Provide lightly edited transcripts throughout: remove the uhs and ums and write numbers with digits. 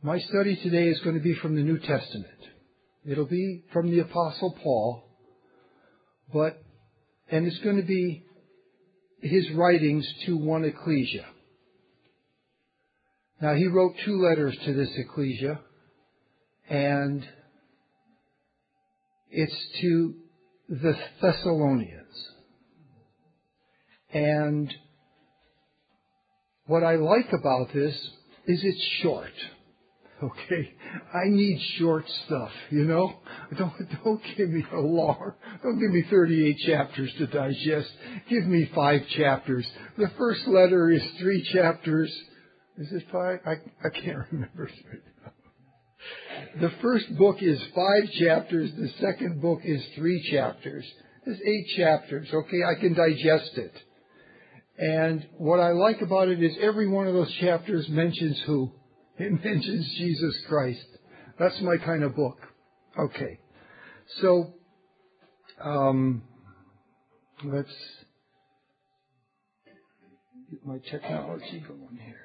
My study today is going to be from the New Testament. It'll be from the Apostle Paul, and it's going to be his writings to one ecclesia. Now, he wrote 2 letters to this ecclesia, and it's to the Thessalonians. And what I like about this is it's short. Okay? I need short stuff, you know? Don't give me don't give me 38 chapters to digest. Give me 5 chapters. The first letter is 3 chapters. Is it 5? I can't remember right now. The first book is 5 chapters. The second book is 3 chapters. There's 8 chapters. Okay, I can digest it. And what I like about it is every one of those chapters mentions who? It mentions Jesus Christ. That's my kind of book. Okay. So, let's get my technology going here.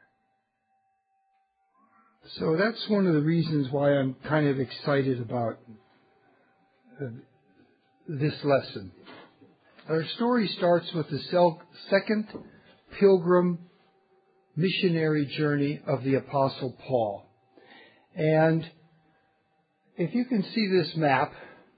So that's one of the reasons why I'm kind of excited about this lesson. Our story starts with the second pilgrim missionary journey of the Apostle Paul. And if you can see this map,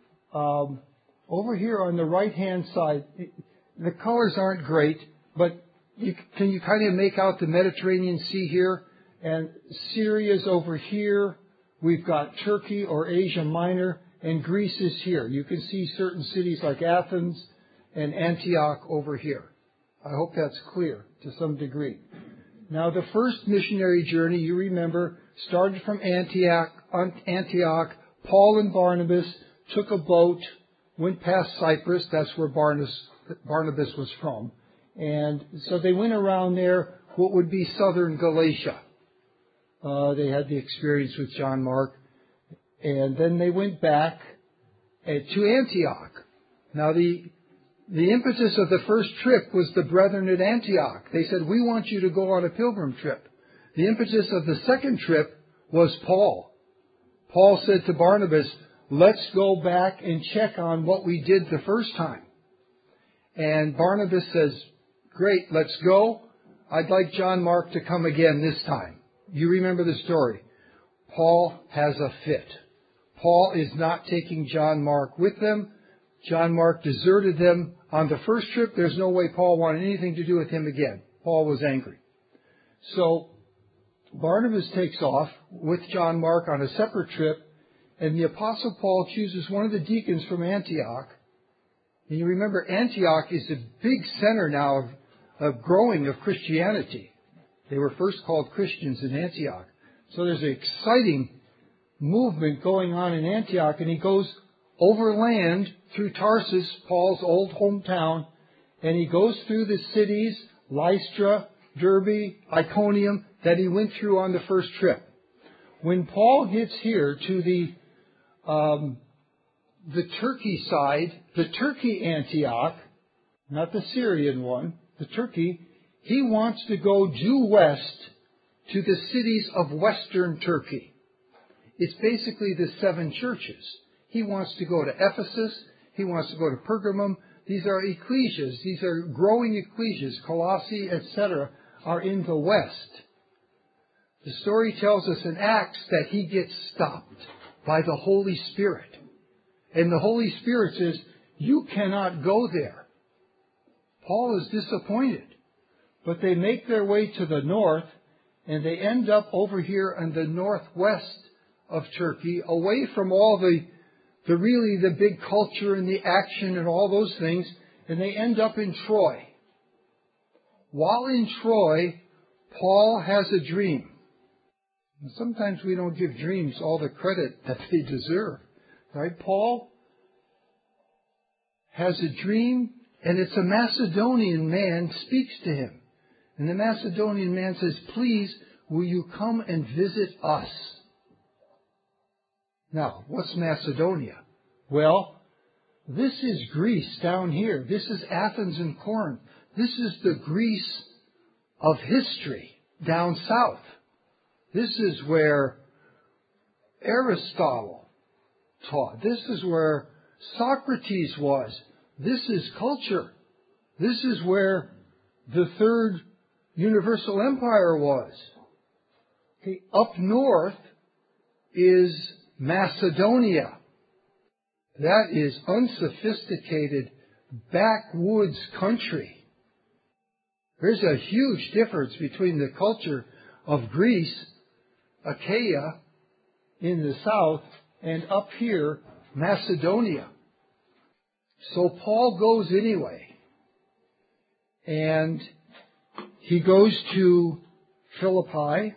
over here on the right-hand side, the colors aren't great, but can you kind of make out the Mediterranean Sea here? And Syria's over here. We've got Turkey or Asia Minor, and Greece is here. You can see certain cities like Athens and Antioch over here. I hope that's clear to some degree. Now, the first missionary journey, you remember, started from Antioch. Paul and Barnabas took a boat, went past Cyprus. That's where Barnabas was from. And so they went around there, what would be southern Galatia. They had the experience with John Mark. And then they went back to Antioch. Now, the impetus of the first trip was the brethren at Antioch. They said, we want you to go on a pilgrim trip. The impetus of the second trip was Paul. Paul said to Barnabas, let's go back and check on what we did the first time. And Barnabas says, great, let's go. I'd like John Mark to come again this time. You remember the story. Paul has a fit. Paul is not taking John Mark with them. John Mark deserted them on the first trip. There's no way Paul wanted anything to do with him again. Paul was angry. So Barnabas takes off with John Mark on a separate trip, and the Apostle Paul chooses one of the deacons from Antioch. And you remember Antioch is a big center now of growing of Christianity. They were first called Christians in Antioch. So there's an exciting movement going on in Antioch, and he goes overland through Tarsus, Paul's old hometown, and he goes through the cities, Lystra, Derbe, Iconium, that he went through on the first trip. When Paul gets here to the Turkey side, the Turkey Antioch, not the Syrian one, the Turkey, he wants to go due west to the cities of western Turkey. It's basically the 7 churches. He wants to go to Ephesus. He wants to go to Pergamum. These are ecclesias. These are growing ecclesias. Colossae, etc., are in the west. The story tells us in Acts that he gets stopped by the Holy Spirit. And the Holy Spirit says, you cannot go there. Paul is disappointed. But they make their way to the north, and they end up over here in the northwest of Turkey, away from all the big culture and the action and all those things, and they end up in Troy. While in Troy, Paul has a dream. And sometimes we don't give dreams all the credit that they deserve. Right? Paul has a dream, and it's a Macedonian man speaks to him. And the Macedonian man says, please, will you come and visit us? Now, what's Macedonia? Well, this is Greece down here. This is Athens and Corinth. This is the Greece of history down south. This is where Aristotle taught. This is where Socrates was. This is culture. This is where the Third Universal Empire was. Okay, up north is Macedonia. That is unsophisticated, backwoods country. There's a huge difference between the culture of Greece, Achaia, in the south, and up here, Macedonia. So Paul goes anyway. And he goes to Philippi.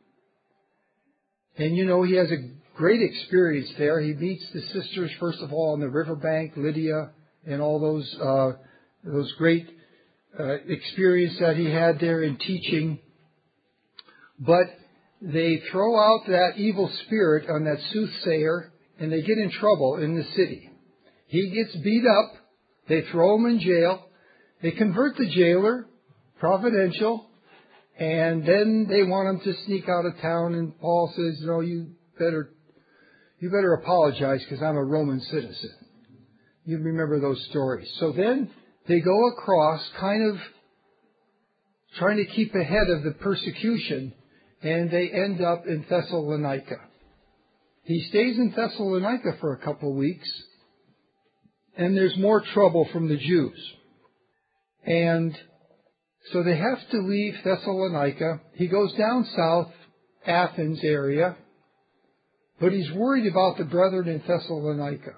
And he has a great experience there. He meets the sisters, first of all, on the riverbank, Lydia, and all those great experience that he had there in teaching. But they throw out that evil spirit on that soothsayer, and they get in trouble in the city. He gets beat up. They throw him in jail. They convert the jailer, providential, and then they want him to sneak out of town. And Paul says, "No, you better apologize because I'm a Roman citizen." You remember those stories. So then they go across, kind of trying to keep ahead of the persecution, and they end up in Thessalonica. He stays in Thessalonica for a couple of weeks, and there's more trouble from the Jews. And so they have to leave Thessalonica. He goes down south, Athens area, but he's worried about the brethren in Thessalonica.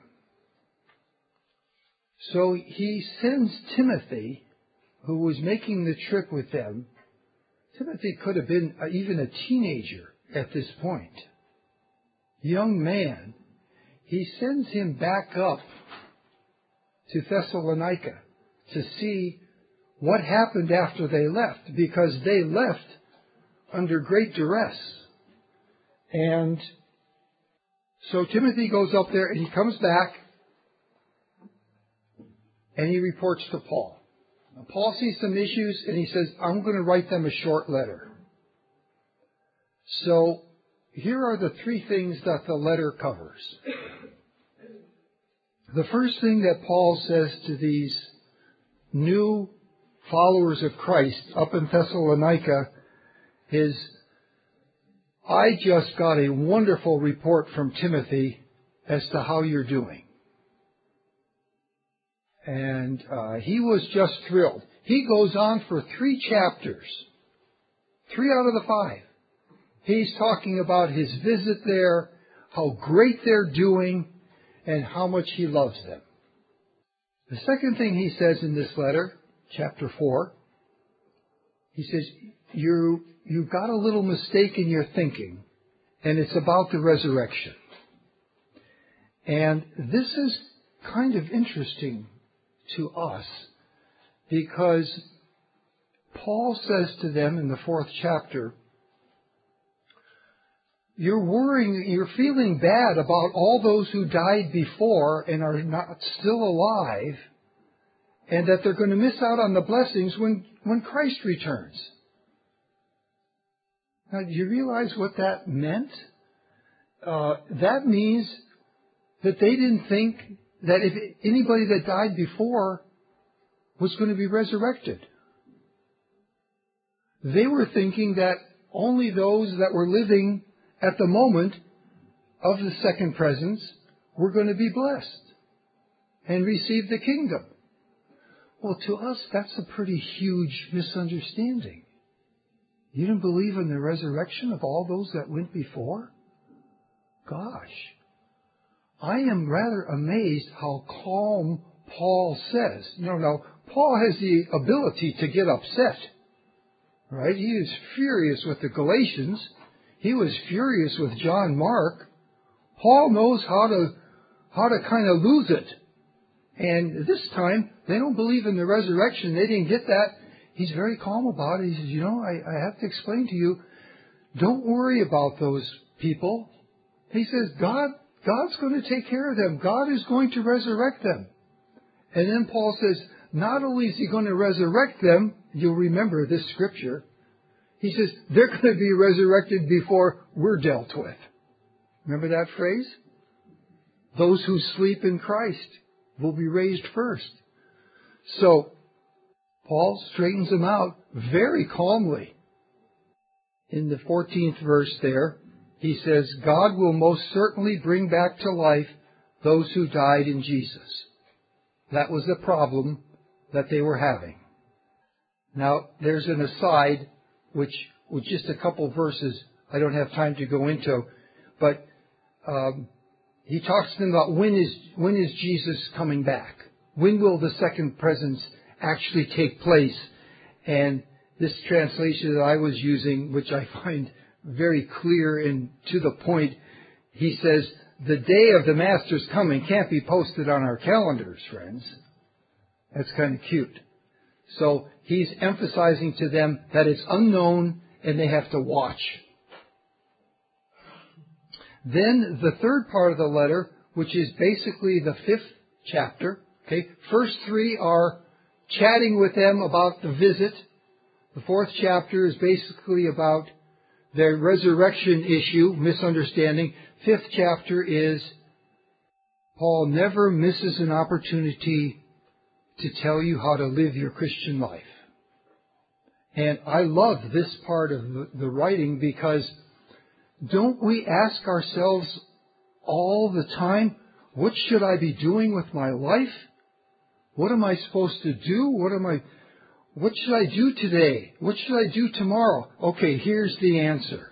So he sends Timothy, who was making the trip with them. Timothy could have been even a teenager at this point. Young man. He sends him back up to Thessalonica to see what happened after they left, because they left under great duress. And so Timothy goes up there and he comes back and he reports to Paul. Now, Paul sees some issues and he says, "I'm going to write them a short letter." So here are the three things that the letter covers. The first thing that Paul says to these new followers of Christ up in Thessalonica is, "I just got a wonderful report from Timothy as to how you're doing." And he was just thrilled. He goes on for 3 chapters, 3 out of the 5. He's talking about his visit there, how great they're doing, and how much he loves them. The second thing he says in this letter, chapter 4, he says, you've got a little mistake in your thinking, and it's about the resurrection. And this is kind of interesting to us, because Paul says to them in the 4th chapter, you're worrying, you're feeling bad about all those who died before and are not still alive, and that they're going to miss out on the blessings when Christ returns. Now, do you realize what that meant? That means that they didn't think that if anybody that died before was going to be resurrected. They were thinking that only those that were living at the moment of the second presence were going to be blessed and receive the kingdom. Well, to us, that's a pretty huge misunderstanding. You didn't believe in the resurrection of all those that went before? Gosh. I am rather amazed how calm Paul says. No, Paul has the ability to get upset. Right? He is furious with the Galatians. He was furious with John Mark. Paul knows how to kind of lose it. And this time, they don't believe in the resurrection. They didn't get that. He's very calm about it. He says, I have to explain to you, don't worry about those people. He says, God's going to take care of them. God is going to resurrect them. And then Paul says, not only is he going to resurrect them, you'll remember this scripture, He says, they're going to be resurrected before we're dealt with. Remember that phrase? Those who sleep in Christ will be raised first. So, Paul straightens them out very calmly. In the 14th verse there, he says, God will most certainly bring back to life those who died in Jesus. That was the problem that they were having. Now, there's an aside, which with just a couple verses I don't have time to go into, but he talks to them about when is Jesus coming back? When will the second presence actually take place? And this translation that I was using, which I find very clear and to the point, he says, the day of the Master's coming can't be posted on our calendars, friends. That's kind of cute. So he's emphasizing to them that it's unknown and they have to watch. Then the third part of the letter, which is basically the 5th chapter. Okay, first 3 are chatting with them about the visit. The 4th chapter is basically about their resurrection issue, misunderstanding. 5th chapter is Paul never misses an opportunity to tell you how to live your Christian life. And I love this part of the writing because don't we ask ourselves all the time, what should I be doing with my life? What am I supposed to do? What should I do today? What should I do tomorrow? Okay, here's the answer.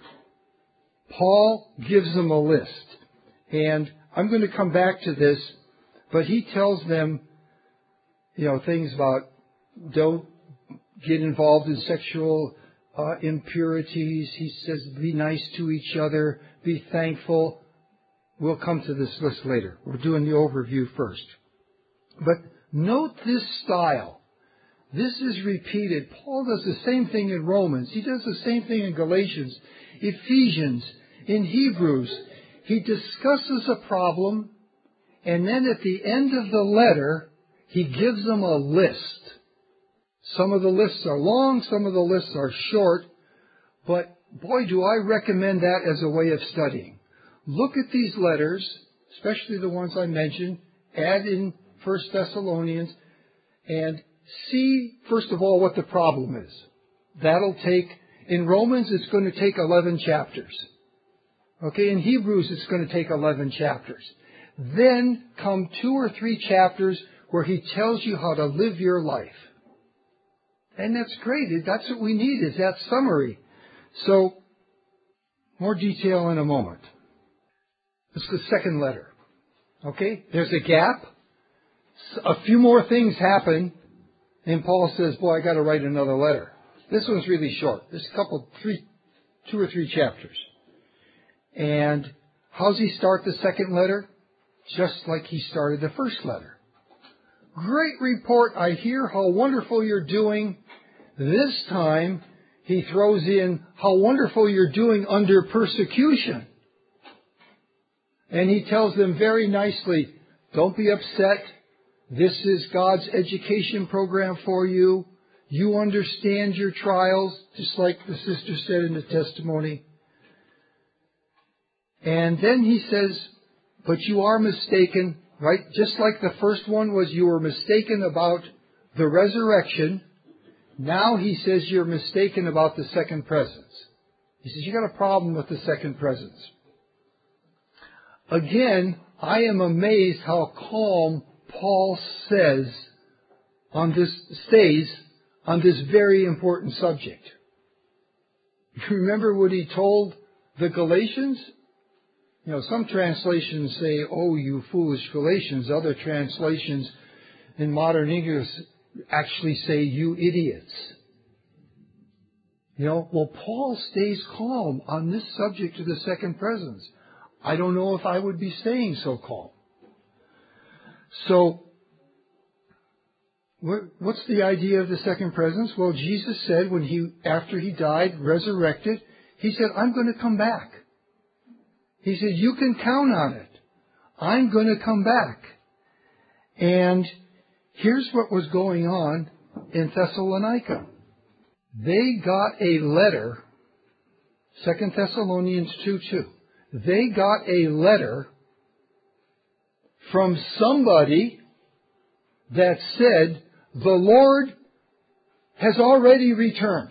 Paul gives them a list. And I'm going to come back to this, but he tells them, things about don't get involved in sexual impurities. He says, be nice to each other, be thankful. We'll come to this list later. We're doing the overview first. But note this style. This is repeated. Paul does the same thing in Romans. He does the same thing in Galatians, Ephesians, in Hebrews. He discusses a problem, and then at the end of the letter, he gives them a list. Some of the lists are long, some of the lists are short, but boy, do I recommend that as a way of studying. Look at these letters, especially the ones I mentioned, add in 1 Thessalonians, and see, first of all, what the problem is. In Romans, it's going to take 11 chapters. Okay, in Hebrews, it's going to take 11 chapters. Then come 2 or 3 chapters where he tells you how to live your life. And that's great. That's what we need, is that summary. So, more detail in a moment. This is the second letter. Okay, there's a gap. A few more things happen, and Paul says, boy, I got to write another letter. This one's really short. There's 2 or 3 chapters. And how's he start the second letter? Just like he started the first letter. Great report. I hear how wonderful you're doing. This time, he throws in how wonderful you're doing under persecution. And he tells them very nicely, don't be upset. This is God's education program for you. You understand your trials, just like the sister said in the testimony. And then he says, but you are mistaken, right? Just like the first one was you were mistaken about the resurrection. Now he says you're mistaken about the second presence. He says you got a problem with the second presence. Again, I am amazed how calm Paul stays on this very important subject. You remember what he told the Galatians? Some translations say, oh, you foolish Galatians. Other translations in modern English actually say, you idiots. Paul stays calm on this subject of the second presence. I don't know if I would be staying so calm. So, what's the idea of the second presence? Well, Jesus said after he died, resurrected, he said, I'm going to come back. He said, you can count on it. I'm going to come back. And here's what was going on in Thessalonica. They got a letter, 2 Thessalonians 2:2. They got a letter from somebody that said, the Lord has already returned.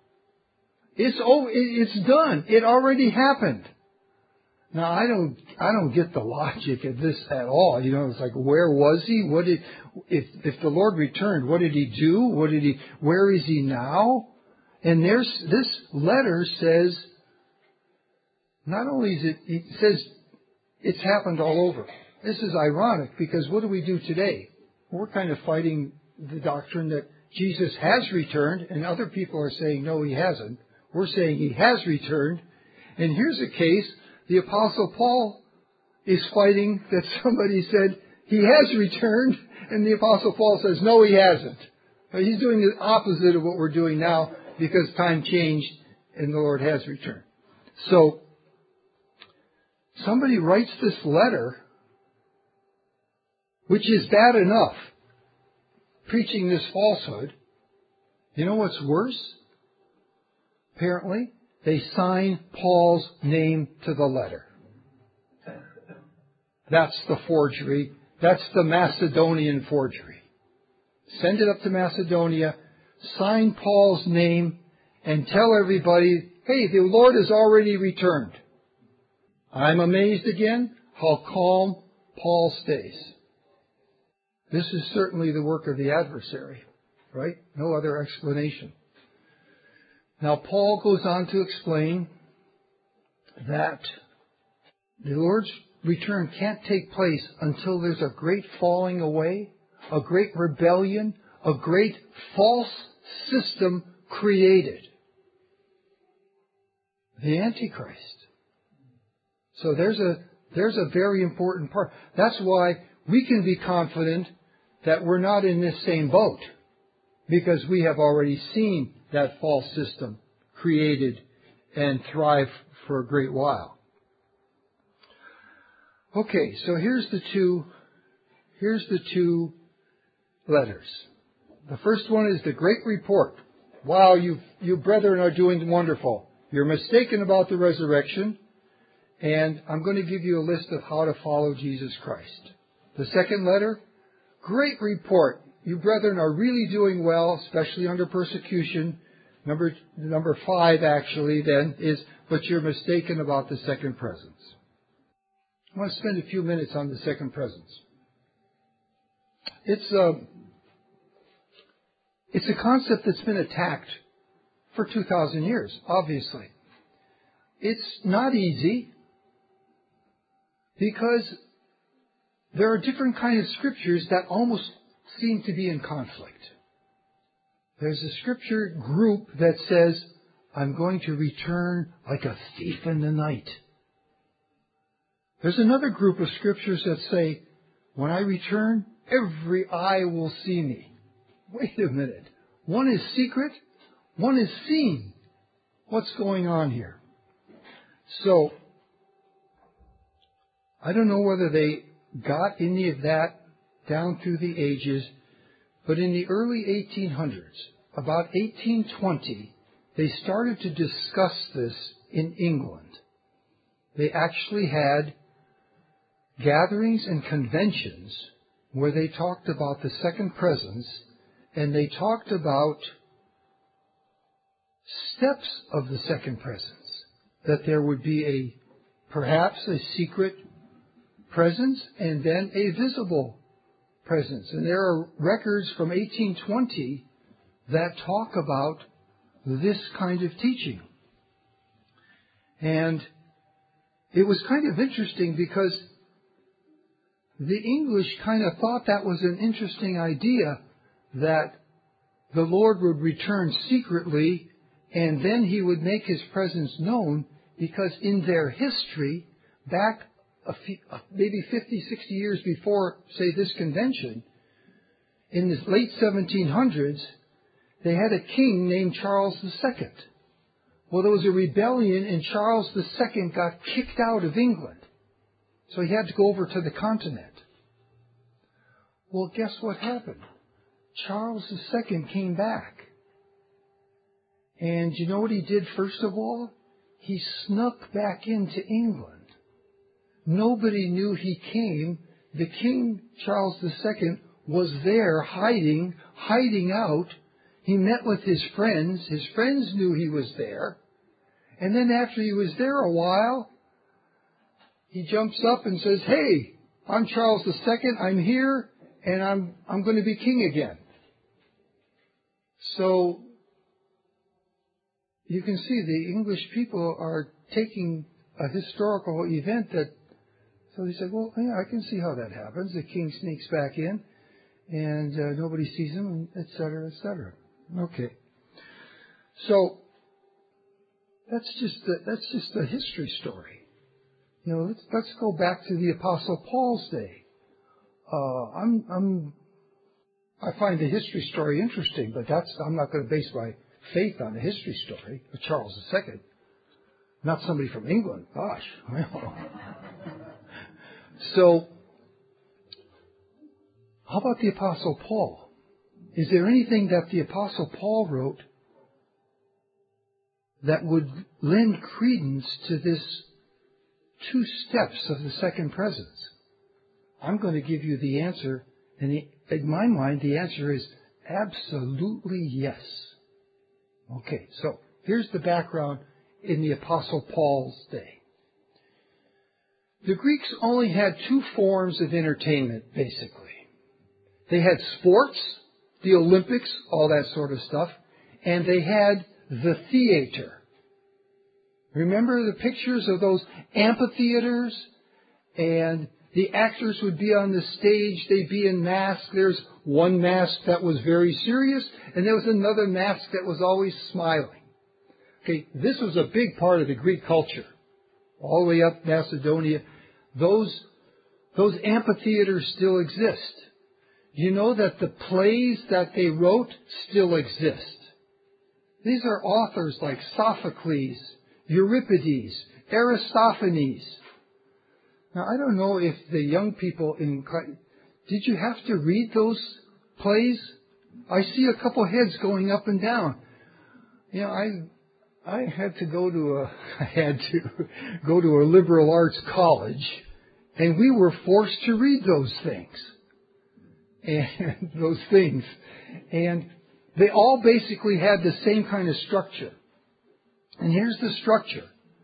It's done. It already happened. Now, I don't get the logic of this at all. It's like, where was he? If the Lord returned, what did he do? Where is he now? And this letter says, not only it says it's happened all over. This is ironic because what do we do today? We're kind of fighting the doctrine that Jesus has returned, and other people are saying, no, he hasn't. We're saying he has returned. And here's a case, the Apostle Paul is fighting that somebody said he has returned, and the Apostle Paul says, no, he hasn't. He's doing the opposite of what we're doing now because time changed and the Lord has returned. So, somebody writes this letter, which is bad enough, preaching this falsehood. You know what's worse? Apparently, they sign Paul's name to the letter. That's the forgery. That's the Macedonian forgery. Send it up to Macedonia, sign Paul's name, and tell everybody, hey, the Lord has already returned. I'm amazed again how calm Paul stays. This is certainly the work of the adversary, right? No other explanation. Now, Paul goes on to explain that the Lord's return can't take place until there's a great falling away, a great rebellion, a great false system created. The Antichrist. So there's a very important part. That's why we can be confident that we're not in this same boat, because we have already seen that false system created and thrive for a great while. Okay, so here's the two letters. The first one is the great report. Wow, you brethren are doing wonderful. You're mistaken about the resurrection, and I'm going to give you a list of how to follow Jesus Christ. The second letter, great report. You brethren are really doing well, especially under persecution. Number 5 actually then is, but you're mistaken about the second presence. I want to spend a few minutes on the second presence. It's a concept that's been attacked for 2,000 years, obviously. It's not easy because there are different kinds of scriptures that almost seem to be in conflict. There's a scripture group that says, I'm going to return like a thief in the night. There's another group of scriptures that say, when I return, every eye will see me. Wait a minute. One is secret, one is seen. What's going on here? So, I don't know whether they got any of that down through the ages, but in the early 1800s, about 1820, they started to discuss this in England. They actually had gatherings and conventions where they talked about the second presence, and they talked about steps of the second presence, that there would be perhaps a secret presence and then a visible presence. And there are records from 1820 that talk about this kind of teaching. And it was kind of interesting because the English kind of thought that was an interesting idea, that the Lord would return secretly and then he would make his presence known, because in their history, back maybe 50, 60 years before, say, this convention, in the late 1700s, they had a king named Charles II. Well, there was a rebellion and Charles II got kicked out of England. So he had to go over to the continent. Well, guess what happened? Charles II came back. And you know what he did first of all? He snuck back into England. Nobody knew he came. The King Charles II was there hiding out. He met with his friends. His friends knew he was there. And then after he was there a while, he jumps up and says, "Hey, I'm Charles II. I'm here, and I'm going to be king again." So you can see the English people are taking a historical event so they said, well, yeah, I can see how that happens. The king sneaks back in, and nobody sees him, et cetera, et cetera. Okay. So that's just a history story. You know, let's go back to the Apostle Paul's day. I find the history story interesting, but I'm not going to base my faith on the history story of Charles II. Not somebody from England. Gosh. So, how about the Apostle Paul? Is there anything that the Apostle Paul wrote that would lend credence to this 2 steps of the second presence? I'm going to give you the answer, and in my mind, the answer is absolutely yes. Okay, so here's the background in the Apostle Paul's day. The Greeks only had 2 forms of entertainment, basically. They had sports, the Olympics, all that sort of stuff, and they had the theater. Remember the pictures of those amphitheaters? And the actors would be on the stage, they'd be in masks. There's one mask that was very serious, and there was another mask that was always smiling. Okay, this was a big part of the Greek culture. All the way up Macedonia. Those amphitheaters still exist. You know that the plays that they wrote still exist. These are authors like Sophocles, Euripides, Aristophanes. Now, I don't know if the young people did you have to read those plays? I see a couple heads going up and down. You know, I had to go to a liberal arts college, and we were forced to read those things. And they all basically had the same kind of structure. And here's the structure.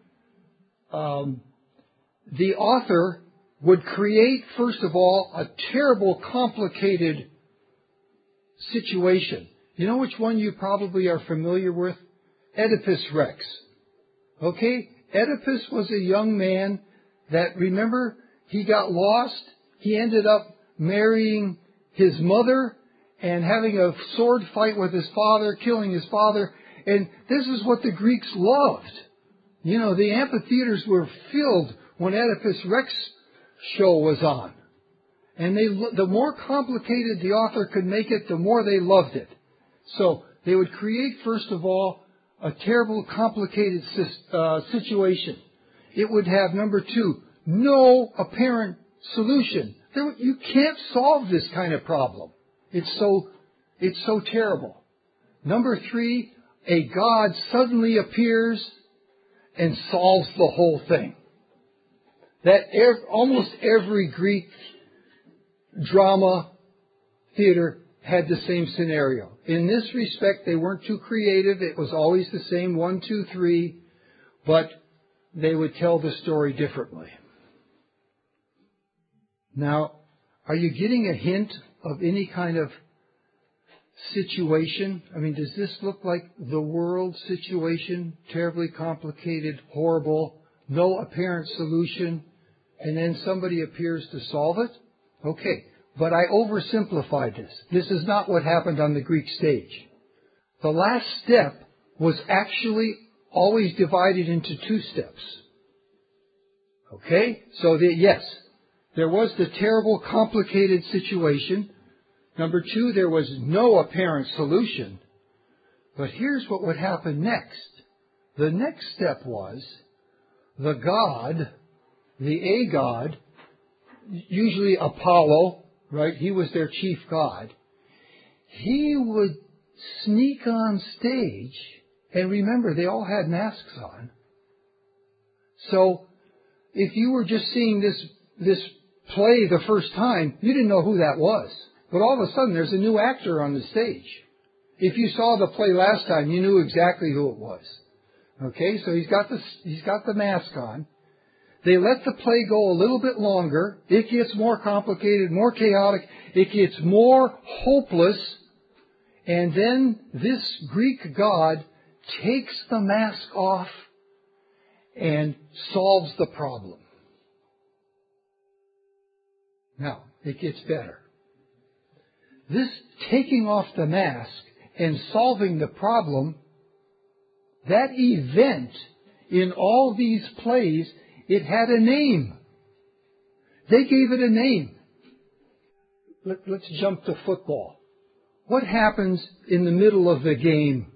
The author would create, first of all, a terrible, complicated situation. You know which one you probably are familiar with? Oedipus Rex. Okay? Oedipus was a young man that, remember, he got lost. He ended up marrying his mother and having a sword fight with his father, killing his father. And this is what the Greeks loved. You know, the amphitheaters were filled when Oedipus Rex show was on. And the more complicated the author could make it, the more they loved it. So they would create, first of all, a terrible, complicated situation. It would have, number 2, no apparent solution. You can't solve this kind of problem. It's so terrible. Number 3, a God suddenly appears and solves the whole thing. That almost every Greek drama theater had the same scenario. In this respect, they weren't too creative. It was always the same 1, 2, 3, but they would tell the story differently. Now, are you getting a hint of any kind of situation? I mean, does this look like the world situation? Terribly complicated, horrible, no apparent solution, and then somebody appears to solve it? Okay, but I oversimplified this. This is not what happened on the Greek stage. The last step was actually always divided into 2 steps. Okay? So yes, there was the terrible, complicated situation. Number 2, there was no apparent solution. But here's what would happen next. The next step was the god, the god, usually Apollo, right? He was their chief god. He would sneak on stage And remember, they all had masks on. So if you were just seeing this play the first time, you didn't know who that was. But all of a sudden, there's a new actor on the stage. If you saw the play last time, you knew exactly who it was. Okay, so he's got the mask on. They let the play go a little bit longer. It gets more complicated, more chaotic. It gets more hopeless. And then this Greek god takes the mask off and solves the problem. Now, it gets better. This taking off the mask and solving the problem, that event in all these plays, it had a name. They gave it a name. Let's jump to football. What happens in the middle of the game?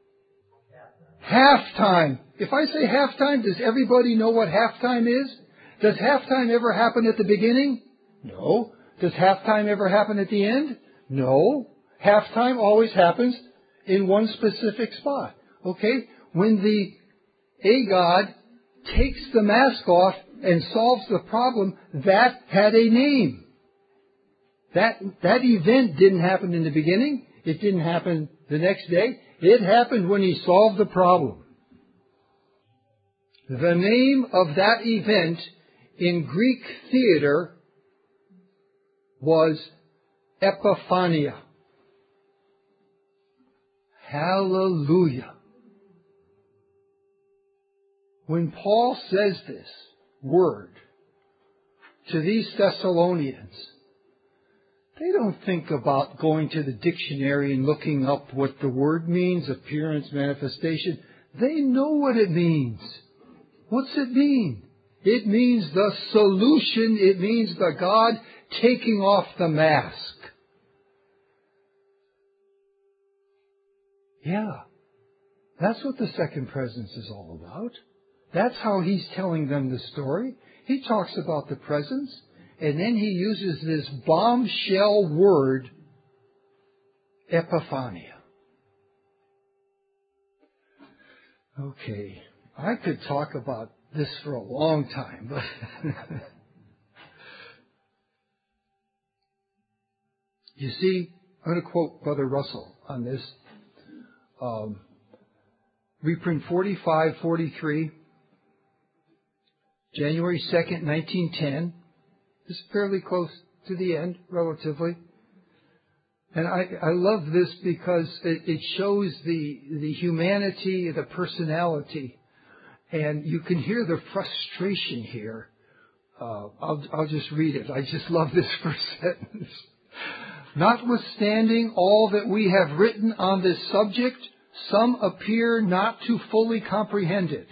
Halftime. If I say halftime, does everybody know what halftime is? Does halftime ever happen at the beginning? No. Does halftime ever happen at the end? No. Halftime always happens in one specific spot. Okay? When the A-God takes the mask off and solves the problem, that had a name. That event didn't happen in the beginning. It didn't happen the next day. It happened when he solved the problem. The name of that event in Greek theater was Epiphania. Hallelujah. When Paul says this word to these Thessalonians, they don't think about going to the dictionary and looking up what the word means, appearance, manifestation. They know what it means. What's it mean? It means the solution. It means the God taking off the mask. Yeah, that's what the second presence is all about. That's how he's telling them the story. He talks about the presence, and then he uses this bombshell word, Epiphania. Okay, I could talk about this for a long time, but you see, I'm going to quote Brother Russell on this. Reprint 4543, January 2nd, 1910. This is fairly close to the end, relatively. And I love this because it shows the humanity, the personality. And you can hear the frustration here. I'll just read it. I just love this first sentence. Notwithstanding all that we have written on this subject, some appear not to fully comprehend it.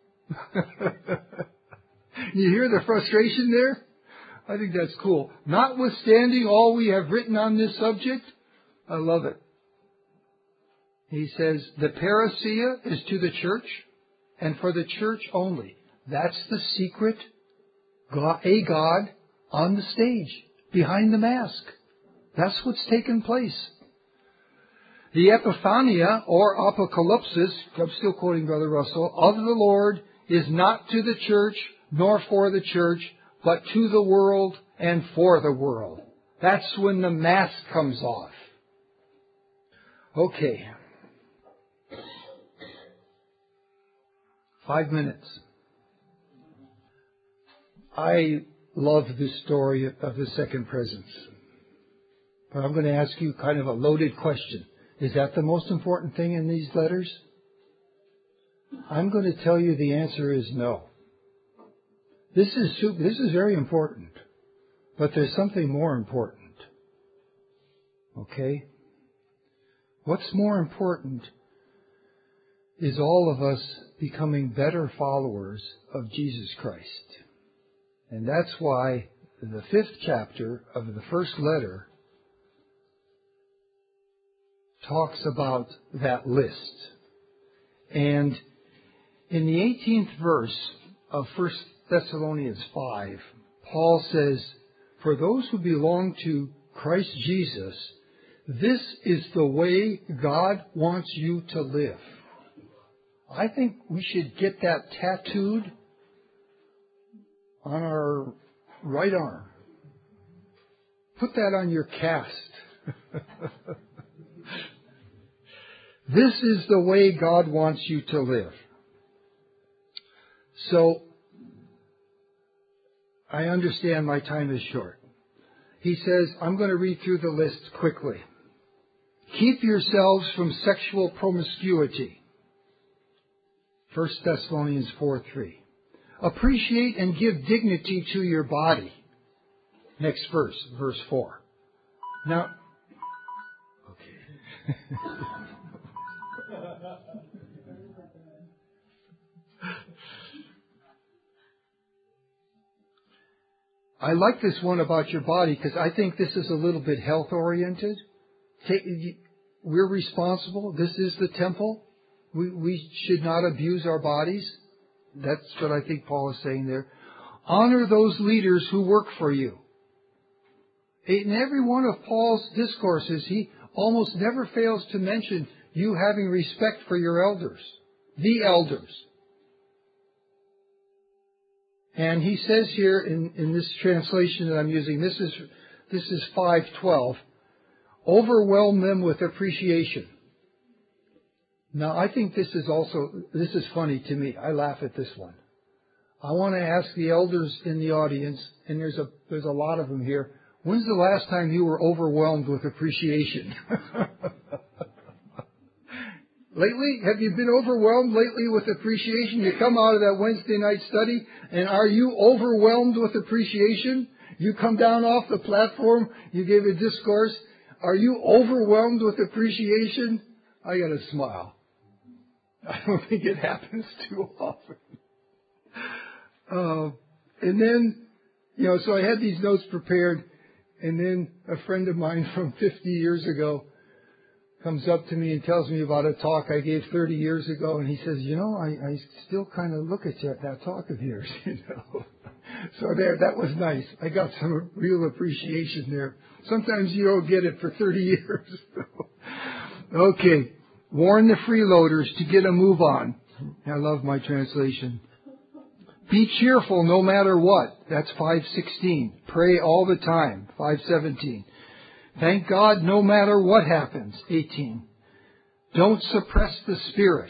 You hear the frustration there? I think that's cool. Notwithstanding all we have written on this subject, I love it. He says, the parousia is to the church and for the church only. That's the secret a God on the stage, behind the mask. That's what's taken place. The Epiphania, or apocalypsis, I'm still quoting Brother Russell, of the Lord is not to the church, nor for the church, but to the world and for the world. That's when the mask comes off. Okay. 5 minutes. I love this story of the second presence. But I'm going to ask you kind of a loaded question. Is that the most important thing in these letters? I'm going to tell you the answer is no. This is very important. But there's something more important. Okay? What's more important is all of us becoming better followers of Jesus Christ. And that's why the 5th chapter of the first letter talks about that list. And in the 18th verse of 1 Thessalonians 5, Paul says, for those who belong to Christ Jesus, this is the way God wants you to live. I think we should get that tattooed on our right arm. Put that on your cast. This is the way God wants you to live. So, I understand my time is short. He says, I'm going to read through the list quickly. Keep yourselves from sexual promiscuity. 1 Thessalonians 4:3. Appreciate and give dignity to your body. Next verse, verse 4. Now, okay. I like this one about your body because I think this is a little bit health oriented. We're responsible. This is the temple. We should not abuse our bodies. That's what I think Paul is saying there. Honor those leaders who work for you. In every one of Paul's discourses, he almost never fails to mention you having respect for your elders, the elders. And he says here in this translation that I'm using, this is 5:12, overwhelm them with appreciation. Now, I think this is funny to me. I laugh at this one. I want to ask the elders in the audience, and there's a lot of them here, when's the last time you were overwhelmed with appreciation? Lately? Have you been overwhelmed lately with appreciation? You come out of that Wednesday night study, and are you overwhelmed with appreciation? You come down off the platform, you gave a discourse. Are you overwhelmed with appreciation? I got to smile. I don't think it happens too often. And then, so I had these notes prepared, and then a friend of mine from 50 years ago comes up to me and tells me about a talk I gave 30 years ago, and he says, I still kind of look at that talk of yours, So that was nice. I got some real appreciation there. Sometimes you don't get it for 30 years. Okay. Warn the freeloaders to get a move on. I love my translation. Be cheerful no matter what. That's 5:16. Pray all the time. 5:17. Thank God no matter what happens. 18. Don't suppress the Spirit.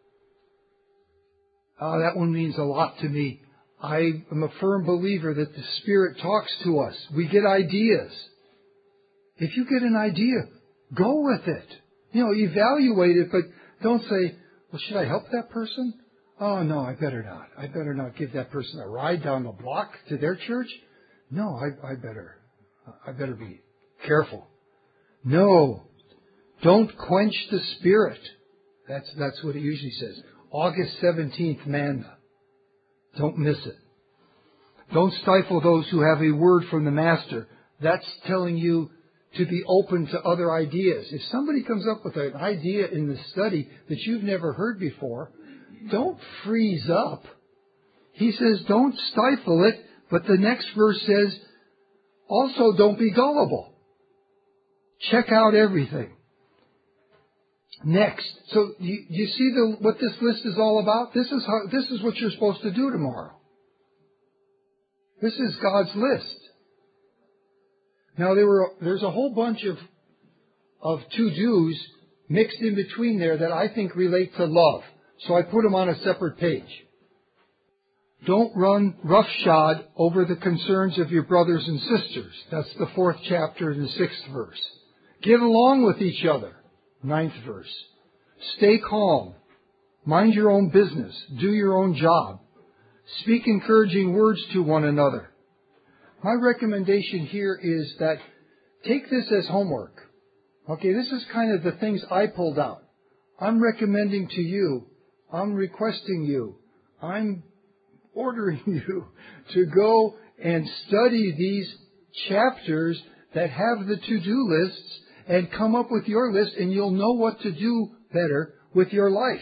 That one means a lot to me. I am a firm believer that the Spirit talks to us. We get ideas. If you get an idea, go with it. Evaluate it, but don't say, well, should I help that person? Oh, no, I better not. I better not give that person a ride down the block to their church. No, I better be careful. No, don't quench the Spirit. That's what it usually says. August 17th, manna. Don't miss it. Don't stifle those who have a word from the Master. That's telling you to be open to other ideas. If somebody comes up with an idea in the study that you've never heard before, don't freeze up. He says don't stifle it, but the next verse says, also don't be gullible. Check out everything. Next. So you see what this list is all about? This is what you're supposed to do tomorrow. This is God's list. Now there's a whole bunch of to-dos mixed in between there that I think relate to love. So I put them on a separate page. Don't run roughshod over the concerns of your brothers and sisters. That's the 4th chapter and the 6th verse. Get along with each other. 9th verse. Stay calm. Mind your own business. Do your own job. Speak encouraging words to one another. My recommendation here is that take this as homework. Okay, this is kind of the things I pulled out. I'm recommending to you, I'm requesting you, I'm ordering you to go and study these chapters that have the to-do lists and come up with your list, and you'll know what to do better with your life.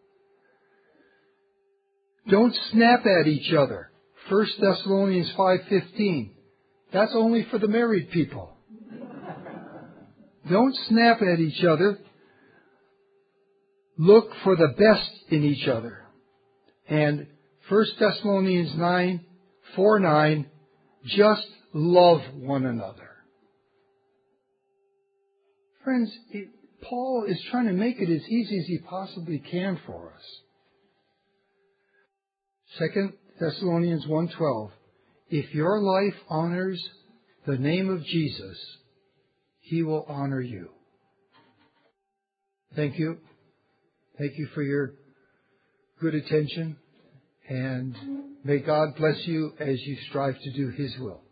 Don't snap at each other. 1 Thessalonians 5:15. That's only for the married people. Don't snap at each other. look for the best in each other. And 1 Thessalonians 4:9, just love one another. Friends, Paul is trying to make it as easy as he possibly can for us. 2 Thessalonians 1:12, if your life honors the name of Jesus, He will honor you. Thank you. Thank you for your good attention, and may God bless you as you strive to do His will.